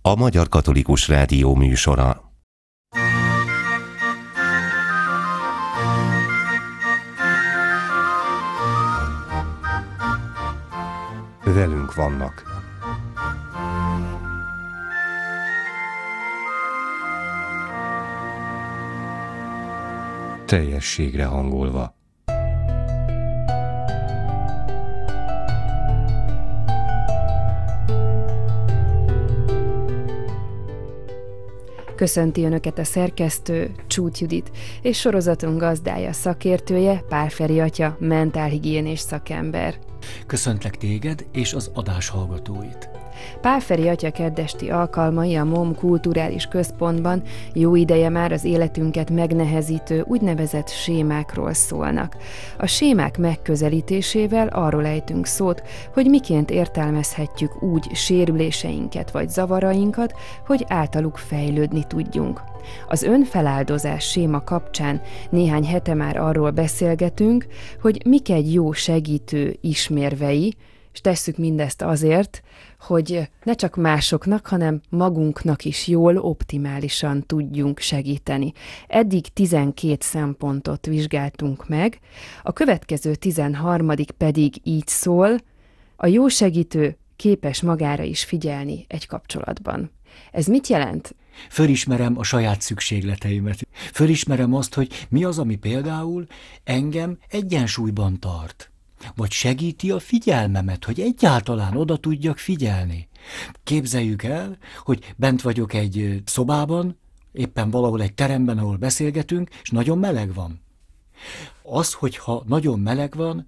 a Magyar Katolikus Rádió műsora. Velünk vannak. Teljességre hangolva. Köszönti Önöket a szerkesztő, Csút Judit, és sorozatunk gazdája, szakértője, Pál Feri atya, mentálhigiénés szakember. Köszöntlek téged és az adás hallgatóit. Pál Feri atya keddesti alkalmai a MOM Kulturális Központban jó ideje már az életünket megnehezítő úgynevezett sémákról szólnak. A sémák megközelítésével arról ejtünk szót, hogy miként értelmezhetjük úgy sérüléseinket vagy zavarainkat, hogy általuk fejlődni tudjunk. Az önfeláldozás séma kapcsán néhány hete már arról beszélgetünk, hogy mik egy jó segítő ismérvei, és tesszük mindezt azért, hogy ne csak másoknak, hanem magunknak is jól, optimálisan tudjunk segíteni. Eddig 12 szempontot vizsgáltunk meg, a következő 13. pedig így szól: a jó segítő képes magára is figyelni egy kapcsolatban. Ez mit jelent? Fölismerem a saját szükségleteimet. Fölismerem azt, hogy mi az, ami például engem egyensúlyban tart. Vagy segíti a figyelmemet, hogy egyáltalán oda tudjak figyelni. Képzeljük el, hogy bent vagyok egy szobában, éppen valahol egy teremben, ahol beszélgetünk, és nagyon meleg van. Az, hogyha nagyon meleg van,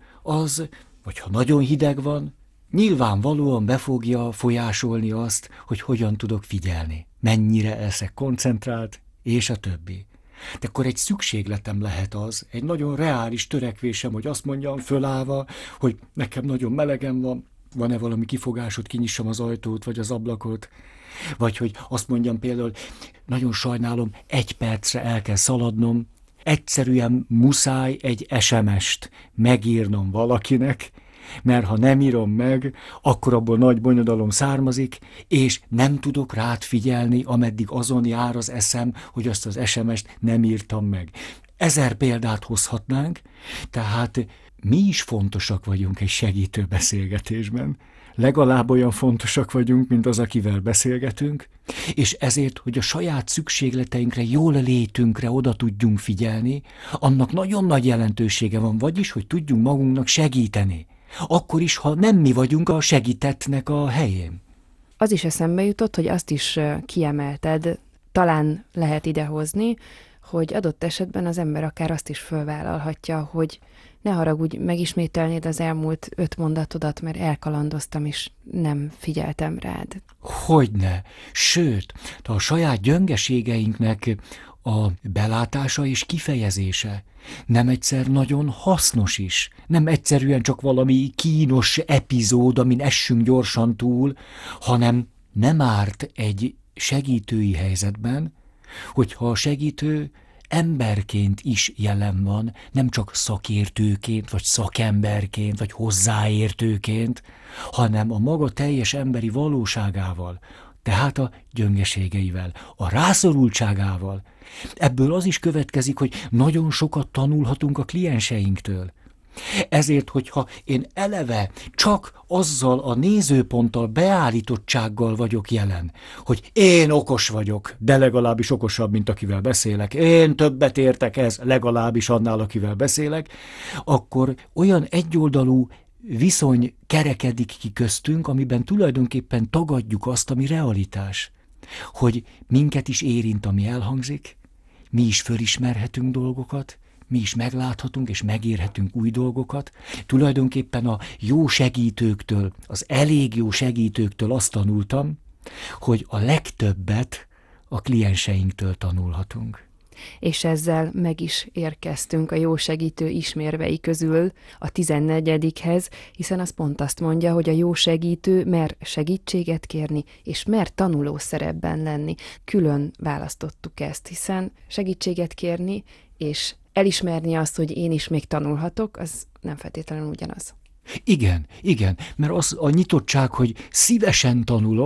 vagy ha nagyon hideg van, nyilvánvalóan be fogja folyásolni azt, hogy hogyan tudok figyelni, mennyire leszek koncentrált, és a többi. De akkor egy szükségletem lehet az, egy nagyon reális törekvésem, hogy azt mondjam fölállva, hogy nekem nagyon melegem van, van-e valami kifogásod, kinyissam az ajtót vagy az ablakot, vagy hogy azt mondjam például, nagyon sajnálom, 1 percre el kell szaladnom, egyszerűen muszáj egy SMS-t megírnom valakinek, mert ha nem írom meg, akkor abból nagy bonyodalom származik, és nem tudok rád figyelni, ameddig azon jár az eszem, hogy azt az SMS-t nem írtam meg. 1000 példát hozhatnánk, tehát mi is fontosak vagyunk egy segítő beszélgetésben. Legalább olyan fontosak vagyunk, mint az, akivel beszélgetünk, és ezért, hogy a saját szükségleteinkre, jól létünkre oda tudjunk figyelni, annak nagyon nagy jelentősége van, vagyis, hogy tudjunk magunknak segíteni. Akkor is, ha nem mi vagyunk a segítettnek a helyén. Az is eszembe jutott, hogy azt is kiemelted, talán lehet idehozni, hogy adott esetben az ember akár azt is fölvállalhatja, hogy ne haragudj, megismételnéd az elmúlt 5 mondatodat, mert elkalandoztam, és nem figyeltem rád. Hogyne. Sőt, a saját gyöngeségeinknek a belátása és kifejezése nem egyszer nagyon hasznos is. Nem egyszerűen csak valami kínos epizód, amin essünk gyorsan túl, hanem nem árt egy segítői helyzetben, hogyha a segítő emberként is jelen van, nem csak szakértőként, vagy szakemberként, vagy hozzáértőként, hanem a maga teljes emberi valóságával, tehát a gyöngeségeivel, a rászorultságával. Ebből az is következik, hogy nagyon sokat tanulhatunk a klienseinktől. Ezért, hogyha én eleve csak azzal a nézőponttal, beállítottsággal vagyok jelen, hogy én okos vagyok, de legalábbis okosabb, mint akivel beszélek, én többet értek ez, legalábbis annál, akivel beszélek, akkor olyan egyoldalú viszony kerekedik ki köztünk, amiben tulajdonképpen tagadjuk azt, ami realitás. Hogy minket is érint, ami elhangzik, mi is fölismerhetünk dolgokat, mi is megláthatunk és megérhetünk új dolgokat. Tulajdonképpen a jó segítőktől, az elég jó segítőktől azt tanultam, hogy a legtöbbet a klienseinktől tanulhatunk. És ezzel meg is érkeztünk a jó segítő ismérvei közül a 14-hez, hiszen az pont azt mondja, hogy a jó segítő mer segítséget kérni, és mer tanuló szerepben lenni. Külön választottuk ezt, hiszen segítséget kérni, és elismerni azt, hogy én is még tanulhatok, az nem feltétlenül ugyanaz. Igen, mert az a nyitottság, hogy szívesen tanulok,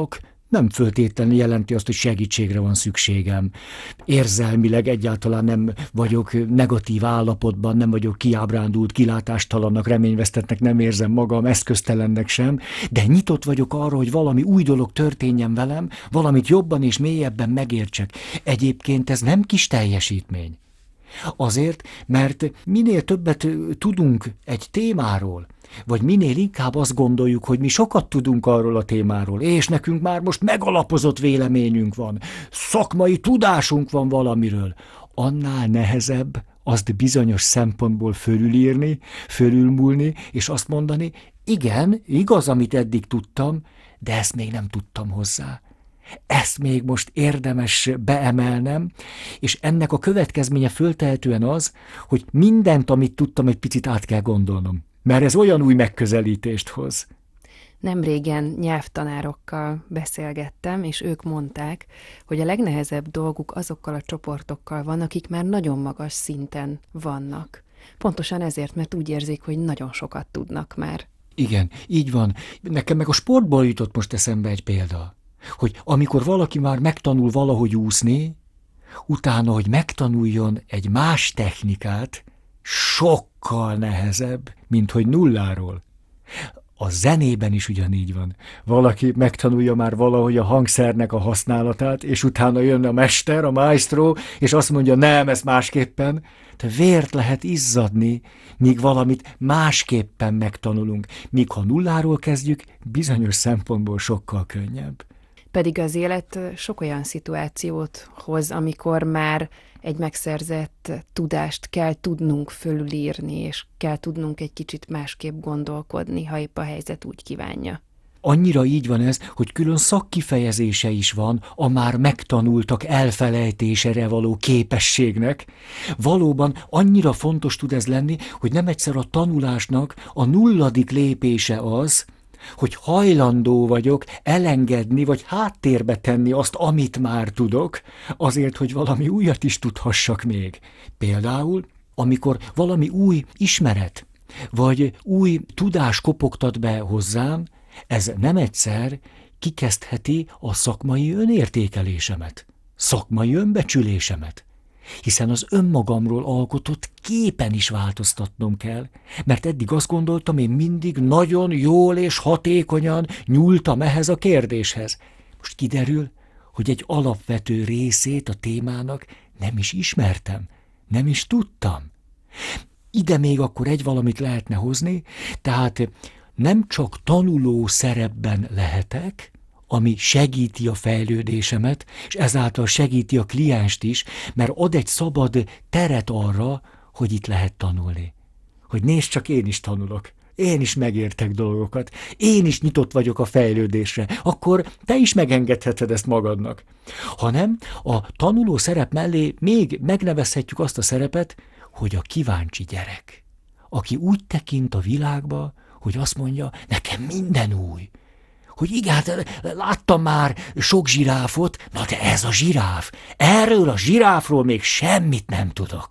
nem föltétlenül jelenti azt, hogy segítségre van szükségem. Érzelmileg egyáltalán nem vagyok negatív állapotban, nem vagyok kiábrándult, kilátástalannak, reményvesztettnek nem érzem magam, eszköztelennek sem, de nyitott vagyok arra, hogy valami új dolog történjen velem, valamit jobban és mélyebben megértsek. Egyébként ez nem kis teljesítmény. Azért, mert minél többet tudunk egy témáról, vagy minél inkább azt gondoljuk, hogy mi sokat tudunk arról a témáról, és nekünk már most megalapozott véleményünk van, szakmai tudásunk van valamiről, annál nehezebb azt bizonyos szempontból fölülírni, fölülmúlni, és azt mondani, igen, igaz, amit eddig tudtam, de ezt még nem tudtam hozzá. Ezt még most érdemes beemelnem, és ennek a következménye föltehetően az, hogy mindent, amit tudtam, egy picit át kell gondolnom. Mert ez olyan új megközelítést hoz. Nemrégen nyelvtanárokkal beszélgettem, és ők mondták, hogy a legnehezebb dolguk azokkal a csoportokkal van, akik már nagyon magas szinten vannak. Pontosan ezért, mert úgy érzik, hogy nagyon sokat tudnak már. Igen, így van. Nekem meg a sportból jutott most eszembe egy példa, hogy amikor valaki már megtanul valahogy úszni, utána, hogy megtanuljon egy más technikát, sokkal nehezebb, mint hogy nulláról. A zenében is ugyanígy van. Valaki megtanulja már valahogy a hangszernek a használatát, és utána jön a mester, a maestro, és azt mondja, nem, ez másképpen. Te vért lehet izzadni, míg valamit másképpen megtanulunk. Míg ha nulláról kezdjük, bizonyos szempontból sokkal könnyebb. Pedig az élet sok olyan szituációt hoz, amikor már egy megszerzett tudást kell tudnunk fölülírni, és kell tudnunk egy kicsit másképp gondolkodni, ha épp a helyzet úgy kívánja. Annyira így van ez, hogy külön szakkifejezése is van a már megtanultak elfelejtésére való képességnek. Valóban annyira fontos tud ez lenni, hogy nem egyszer a tanulásnak a 0. lépése az, hogy hajlandó vagyok elengedni, vagy háttérbe tenni azt, amit már tudok, azért, hogy valami újat is tudhassak még. Például, amikor valami új ismeret, vagy új tudás kopogtat be hozzám, ez nem egyszer kikezdheti a szakmai önértékelésemet, szakmai önbecsülésemet. Hiszen az önmagamról alkotott képen is változtatnom kell, mert eddig azt gondoltam, én mindig nagyon jól és hatékonyan nyúltam ehhez a kérdéshez. Most kiderül, hogy egy alapvető részét a témának nem is ismertem, nem is tudtam. Ide még akkor egy valamit lehetne hozni, tehát nem csak tanuló szerepben lehetek, ami segíti a fejlődésemet, és ezáltal segíti a klienst is, mert ad egy szabad teret arra, hogy itt lehet tanulni. Hogy nézd csak, én is tanulok, én is megértek dolgokat, én is nyitott vagyok a fejlődésre, akkor te is megengedheted ezt magadnak. Hanem a tanuló szerep mellé még megnevezhetjük azt a szerepet, hogy a kíváncsi gyerek, aki úgy tekint a világba, hogy azt mondja, nekem minden új. Hogy igen, hát láttam már sok zsiráfot, na de ez a zsiráf, erről a zsiráfról még semmit nem tudok.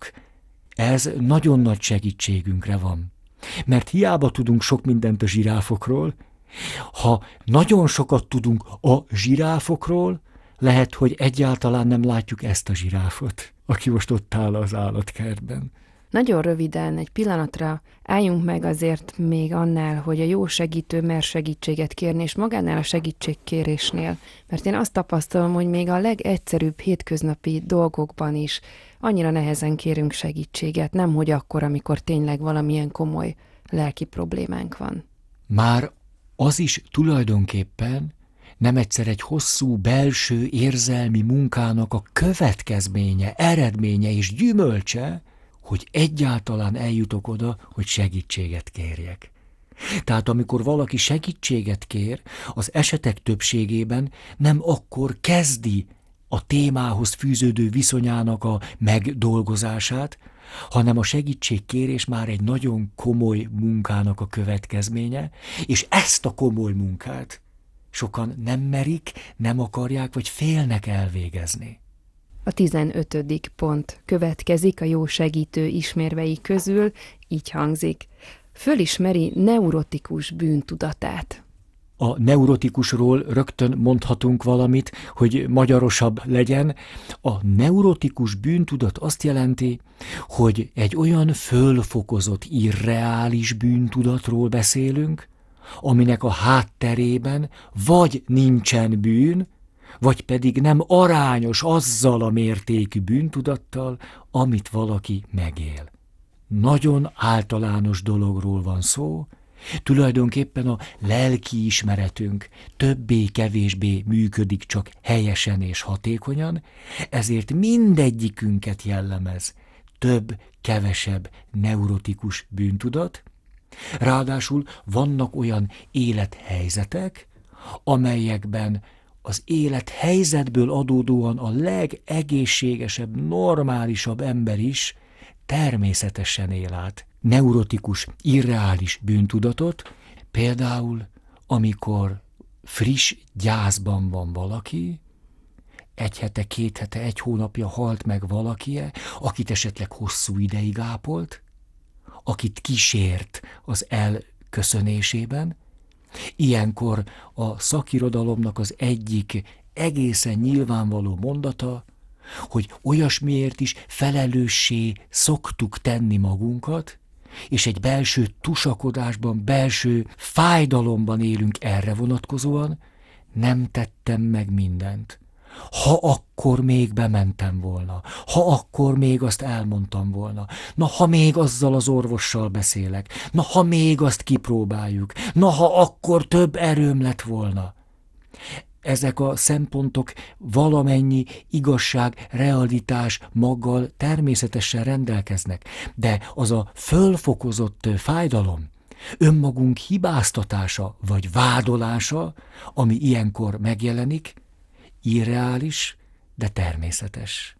Ez nagyon nagy segítségünkre van, mert hiába tudunk sok mindent a zsiráfokról, ha nagyon sokat tudunk a zsiráfokról, lehet, hogy egyáltalán nem látjuk ezt a zsiráfot, aki most ott áll az állatkertben. Nagyon röviden, egy pillanatra álljunk meg azért még annál, hogy a jó segítő mer segítséget kérni, és magánál a segítségkérésnél. Mert én azt tapasztalom, hogy még a legegyszerűbb hétköznapi dolgokban is annyira nehezen kérünk segítséget, nemhogy akkor, amikor tényleg valamilyen komoly lelki problémánk van. Már az is tulajdonképpen nem egyszer egy hosszú belső érzelmi munkának a következménye, eredménye és gyümölcse, hogy egyáltalán eljutok oda, hogy segítséget kérjek. Tehát amikor valaki segítséget kér, az esetek többségében nem akkor kezdi a témához fűződő viszonyának a megdolgozását, hanem a segítségkérés már egy nagyon komoly munkának a következménye, és ezt a komoly munkát sokan nem merik, nem akarják, vagy félnek elvégezni. A 15. pont következik a jó segítő ismérvei közül, így hangzik. Fölismeri neurotikus bűntudatát. A neurotikusról rögtön mondhatunk valamit, hogy magyarosabb legyen. A neurotikus bűntudat azt jelenti, hogy egy olyan fölfokozott, irreális bűntudatról beszélünk, aminek a hátterében vagy nincsen bűn, vagy pedig nem arányos azzal a mértékű bűntudattal, amit valaki megél. Nagyon általános dologról van szó, tulajdonképpen a lelkiismeretünk többé-kevésbé működik csak helyesen és hatékonyan, ezért mindegyikünket jellemez több-kevesebb neurotikus bűntudat. Ráadásul vannak olyan élethelyzetek, amelyekben az élethelyzetből adódóan a legegészségesebb, normálisabb ember is természetesen él át neurotikus, irreális bűntudatot, például amikor friss gyászban van valaki, 1 hete, 2 hete, 1 hónapja halt meg valakie, akit esetleg hosszú ideig ápolt, akit kísért az elköszönésében. Ilyenkor a szakirodalomnak az egyik egészen nyilvánvaló mondata, hogy olyasmiért is felelőssé szoktuk tenni magunkat, és egy belső tusakodásban, belső fájdalomban élünk erre vonatkozóan, nem tettem meg mindent. Ha akkor még bementem volna, ha akkor még azt elmondtam volna, na ha még azzal az orvossal beszélek, na ha még azt kipróbáljuk, na ha akkor több erőm lett volna. Ezek a szempontok valamennyi igazság, realitás maggal természetesen rendelkeznek, de az a fölfokozott fájdalom, önmagunk hibáztatása vagy vádolása, ami ilyenkor megjelenik, irreális, de természetes.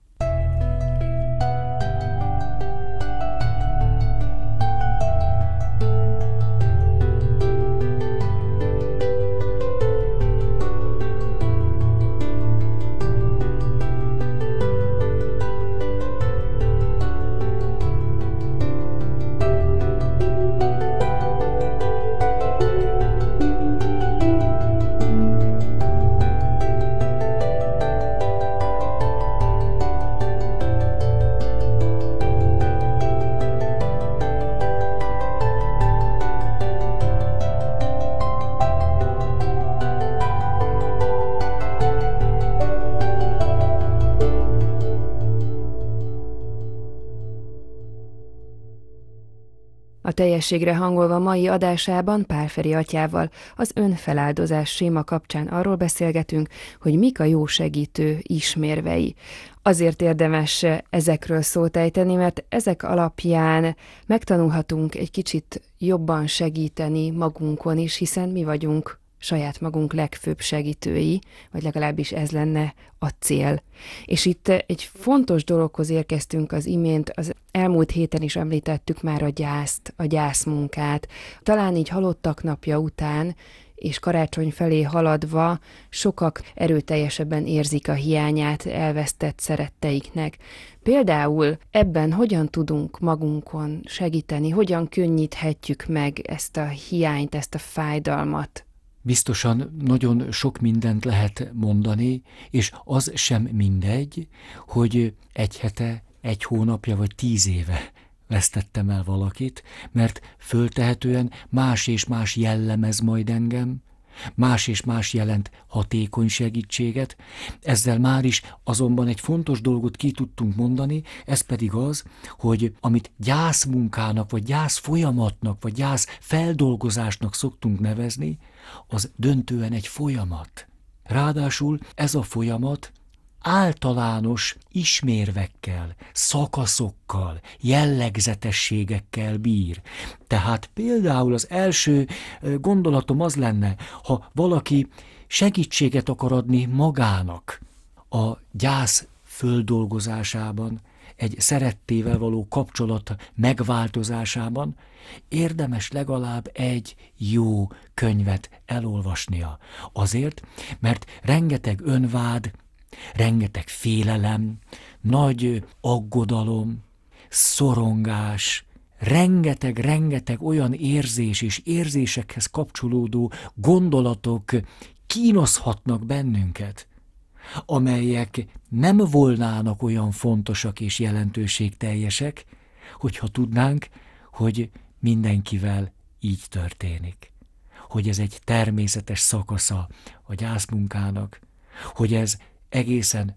A teljességre hangolva mai adásában Pál Feri atyával az önfeláldozás séma kapcsán arról beszélgetünk, hogy mik a jó segítő ismérvei. Azért érdemes ezekről szót ejteni, mert ezek alapján megtanulhatunk egy kicsit jobban segíteni magunkon is, hiszen mi vagyunk saját magunk legfőbb segítői, vagy legalábbis ez lenne a cél. És itt egy fontos dologhoz érkeztünk az imént, az elmúlt héten is említettük már a gyászt, a gyászmunkát. Talán így halottak napja után, és karácsony felé haladva sokak erőteljesebben érzik a hiányát elvesztett szeretteiknek. Például ebben hogyan tudunk magunkon segíteni, hogyan könnyíthetjük meg ezt a hiányt, ezt a fájdalmat? Biztosan nagyon sok mindent lehet mondani, és az sem mindegy, hogy 1 hete, 1 hónapja vagy 10 éve vesztettem el valakit, mert föltehetően más és más jellemez majd engem, más és más jelent hatékony segítséget. Ezzel már is azonban egy fontos dolgot ki tudtunk mondani, ez pedig az, hogy amit gyászmunkának, vagy gyászfolyamatnak, vagy gyászfeldolgozásnak szoktunk nevezni, az döntően egy folyamat. Ráadásul ez a folyamat általános ismérvekkel, szakaszokkal, jellegzetességekkel bír. Tehát például az első gondolatom az lenne, ha valaki segítséget akar adni magának a gyász földolgozásában, egy szerettével való kapcsolat megváltozásában, érdemes legalább egy jó könyvet elolvasnia. Azért, mert rengeteg önvád, rengeteg félelem, nagy aggodalom, szorongás, rengeteg olyan érzés és érzésekhez kapcsolódó gondolatok kínozhatnak bennünket, amelyek nem volnának olyan fontosak és jelentőségteljesek, hogyha tudnánk, hogy mindenkivel így történik. Hogy ez egy természetes szakasza a gyászmunkának, hogy ez egészen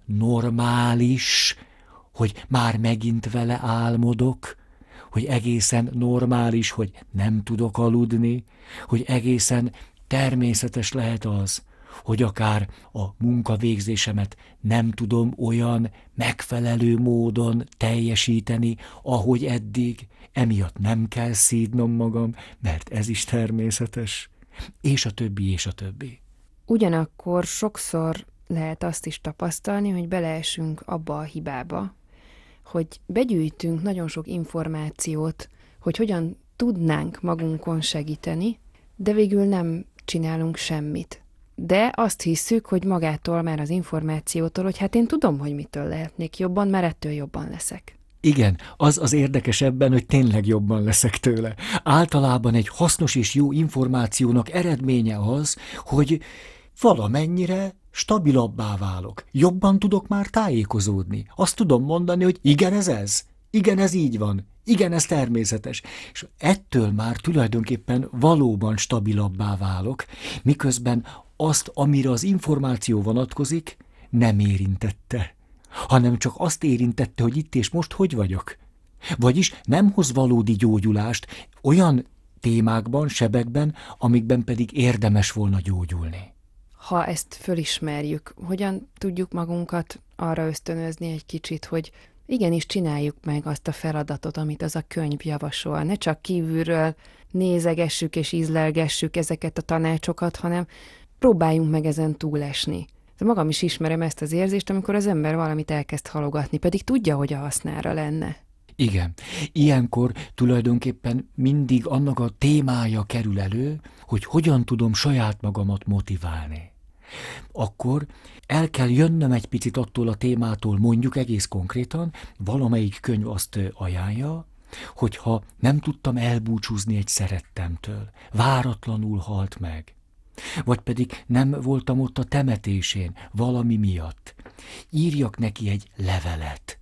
normális, hogy már megint vele álmodok, hogy egészen normális, hogy nem tudok aludni, hogy egészen természetes lehet az, hogy akár a munkavégzésemet nem tudom olyan megfelelő módon teljesíteni, ahogy eddig, emiatt nem kell szídnom magam, mert ez is természetes, és a többi, és a többi. Ugyanakkor sokszor lehet azt is tapasztalni, hogy beleesünk abba a hibába, hogy begyűjtünk nagyon sok információt, hogy hogyan tudnánk magunkon segíteni, de végül nem csinálunk semmit. De azt hisszük, hogy magától már az információtól, hogy hát én tudom, hogy mitől lehetnék jobban, mert ettől jobban leszek. Igen, az érdekes ebben, hogy tényleg jobban leszek tőle. Általában egy hasznos és jó információnak eredménye az, hogy valamennyire stabilabbá válok. Jobban tudok már tájékozódni. Azt tudom mondani, hogy igen, ez. Igen, ez így van. Igen, ez természetes. És ettől már tulajdonképpen valóban stabilabbá válok, miközben azt, amire az információ vonatkozik, nem érintette, hanem csak azt érintette, hogy itt és most hogy vagyok. Vagyis nem hoz valódi gyógyulást olyan témákban, sebekben, amikben pedig érdemes volna gyógyulni. Ha ezt fölismerjük, hogyan tudjuk magunkat arra ösztönözni egy kicsit, hogy igenis csináljuk meg azt a feladatot, amit az a könyv javasol. Ne csak kívülről nézegessük és ízlelgessük ezeket a tanácsokat, hanem próbáljunk meg ezen túlesni. Magam is ismerem ezt az érzést, amikor az ember valamit elkezd halogatni, pedig tudja, hogy a hasznára lenne. Igen. Ilyenkor tulajdonképpen mindig annak a témája kerül elő, hogy hogyan tudom saját magamat motiválni. Akkor el kell jönnöm egy picit attól a témától, mondjuk egész konkrétan, valamelyik könyv azt ajánlja, hogyha nem tudtam elbúcsúzni egy szerettemtől, váratlanul halt meg, vagy pedig nem voltam ott a temetésén valami miatt, írjak neki egy levelet.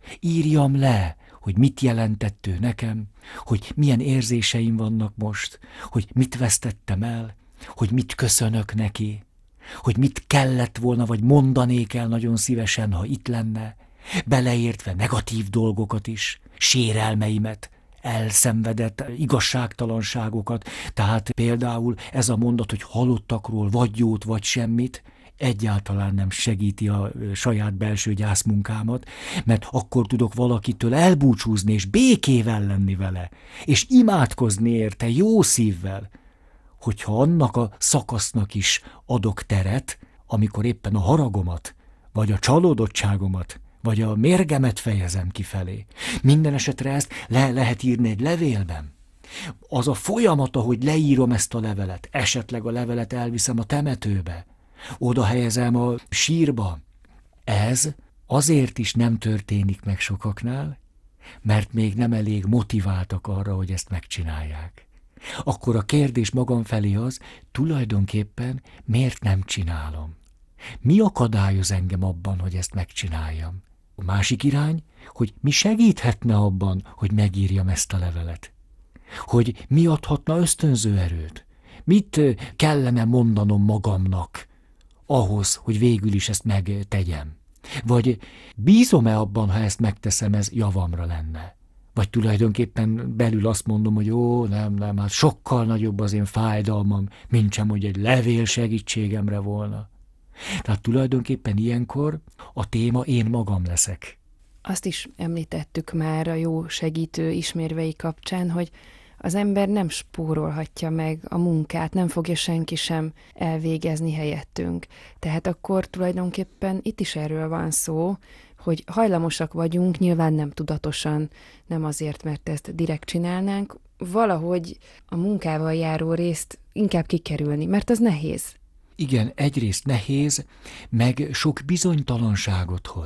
Írjam le, hogy mit jelentett ő nekem, hogy milyen érzéseim vannak most, hogy mit vesztettem el, hogy mit köszönök neki, hogy mit kellett volna, vagy mondanék el nagyon szívesen, ha itt lenne, beleértve negatív dolgokat is, sérelmeimet, elszenvedett igazságtalanságokat, tehát például ez a mondat, hogy halottakról vagy jót, vagy semmit, egyáltalán nem segíti a saját belső gyászmunkámat, mert akkor tudok valakitől elbúcsúzni, és békével lenni vele, és imádkozni érte jó szívvel, hogyha annak a szakasznak is adok teret, amikor éppen a haragomat, vagy a csalódottságomat, vagy a mérgemet fejezem kifelé. Minden esetre ezt lehet írni egy levélben. Az a folyamat, ahogy leírom ezt a levelet, esetleg a levelet elviszem a temetőbe, oda helyezem a sírba. Ez azért is nem történik meg sokaknál, mert még nem elég motiváltak arra, hogy ezt megcsinálják. Akkor a kérdés magam felé az, tulajdonképpen miért nem csinálom? Mi akadályoz engem abban, hogy ezt megcsináljam? A másik irány, hogy mi segíthetne abban, hogy megírjam ezt a levelet? Hogy mi adhatna ösztönző erőt? Mit kellene mondanom magamnak ahhoz, hogy végül is ezt megtegyem? Vagy bízom-e abban, ha ezt megteszem, ez javamra lenne? Vagy tulajdonképpen belül azt mondom, hogy nem, hát sokkal nagyobb az én fájdalmam, mintsem, hogy egy levél segítségemre volna. Tehát tulajdonképpen ilyenkor a téma én magam leszek. Azt is említettük már a jó segítő ismérvei kapcsán, hogy az ember nem spórolhatja meg a munkát, nem fogja senki sem elvégezni helyettünk. Tehát akkor tulajdonképpen itt is erről van szó, hogy hajlamosak vagyunk, nyilván nem tudatosan, nem azért, mert ezt direkt csinálnánk, valahogy a munkával járó részt inkább kikerülni, mert az nehéz. Igen, egyrészt nehéz, meg sok bizonytalanságot hoz.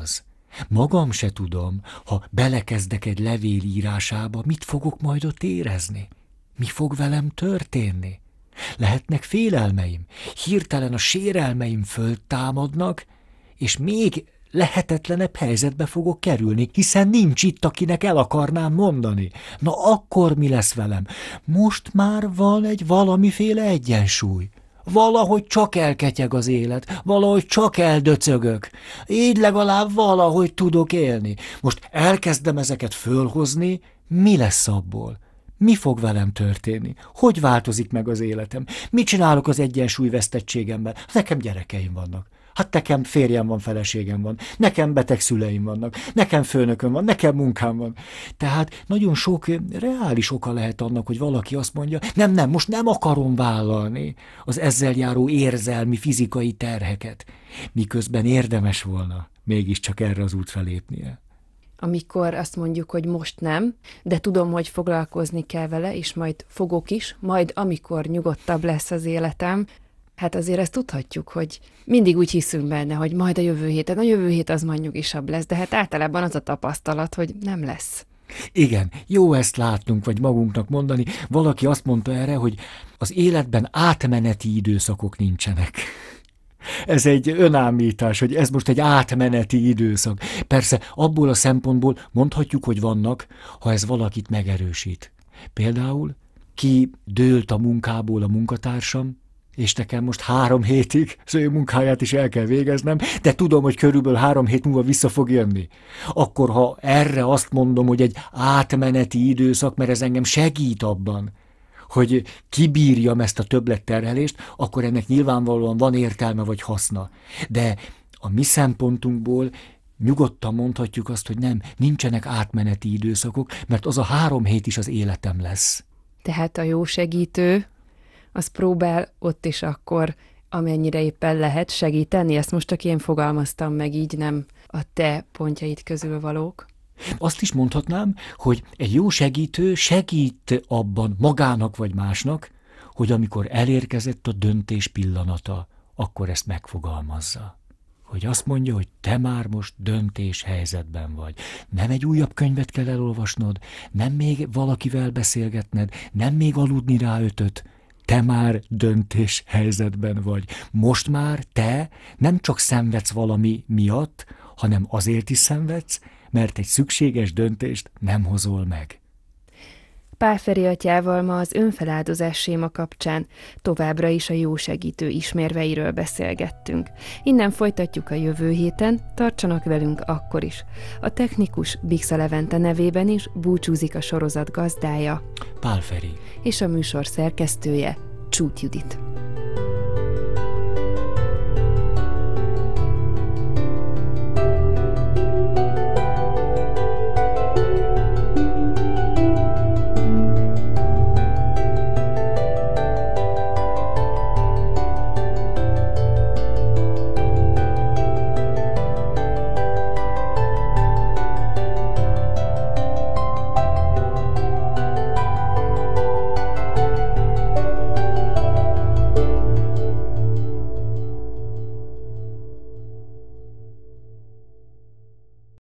Magam se tudom, ha belekezdek egy levél írásába, mit fogok majd ott érezni? Mi fog velem történni? Lehetnek félelmeim, hirtelen a sérelmeim föltámadnak, és még lehetetlenebb helyzetbe fogok kerülni, hiszen nincs itt, akinek el akarnám mondani. Na akkor mi lesz velem? Most már van egy valamiféle egyensúly. Valahogy csak elketyeg az élet, valahogy csak eldöcögök. Így legalább valahogy tudok élni. Most elkezdem ezeket fölhozni, mi lesz abból? Mi fog velem történni? Hogy változik meg az életem? Mit csinálok az egyensúlyvesztettségemmel? Nekem gyerekeim vannak. Hát nekem férjem van, feleségem van, nekem beteg szüleim vannak, nekem főnököm van, nekem munkám van. Tehát nagyon sok reális oka lehet annak, hogy valaki azt mondja, nem, most nem akarom vállalni az ezzel járó érzelmi, fizikai terheket, miközben érdemes volna mégiscsak erre az útra lépnie. Amikor azt mondjuk, hogy most nem, de tudom, hogy foglalkozni kell vele, és majd fogok is, majd amikor nyugodtabb lesz az életem, hát azért ezt tudhatjuk, hogy mindig úgy hiszünk benne, hogy majd a jövő hét az majd nyugisabb lesz, de hát általában az a tapasztalat, hogy nem lesz. Igen, jó ezt látnunk, vagy magunknak mondani. Valaki azt mondta erre, hogy az életben átmeneti időszakok nincsenek. Ez egy önállítás, hogy ez most egy átmeneti időszak. Persze abból a szempontból mondhatjuk, hogy vannak, ha ez valakit megerősít. Például ki dőlt a munkából a munkatársam, és nekem most 3 hétig az ő munkáját is el kell végeznem, de tudom, hogy körülbelül 3 hét múlva vissza fog jönni. Akkor, ha erre azt mondom, hogy egy átmeneti időszak, mert ez engem segít abban, hogy kibírjam ezt a többletterhelést, akkor ennek nyilvánvalóan van értelme vagy haszna. De a mi szempontunkból nyugodtan mondhatjuk azt, hogy nincsenek átmeneti időszakok, mert az a 3 hét is az életem lesz. Tehát a jó segítő, az próbál ott is akkor, amennyire éppen lehet segíteni. Ezt most csak én fogalmaztam meg, így nem a te pontjaid közül valók. Azt is mondhatnám, hogy egy jó segítő segít abban magának vagy másnak, hogy amikor elérkezett a döntés pillanata, akkor ezt megfogalmazza. Hogy azt mondja, hogy te már most döntés helyzetben vagy. Nem egy újabb könyvet kell elolvasnod, nem még valakivel beszélgetned, nem még aludni rá 5-öt, te már döntés helyzetben vagy. Most már te nem csak szenvedsz valami miatt, hanem azért is szenvedsz, mert egy szükséges döntést nem hozol meg. Pál Feri atyával ma az önfeláldozás séma kapcsán továbbra is a jó segítő ismérveiről beszélgettünk. Innen folytatjuk a jövő héten, tartsanak velünk akkor is. A technikus Bixa Levente nevében is búcsúzik a sorozat gazdája, Pál Feri. És a műsor szerkesztője, Csút Judit.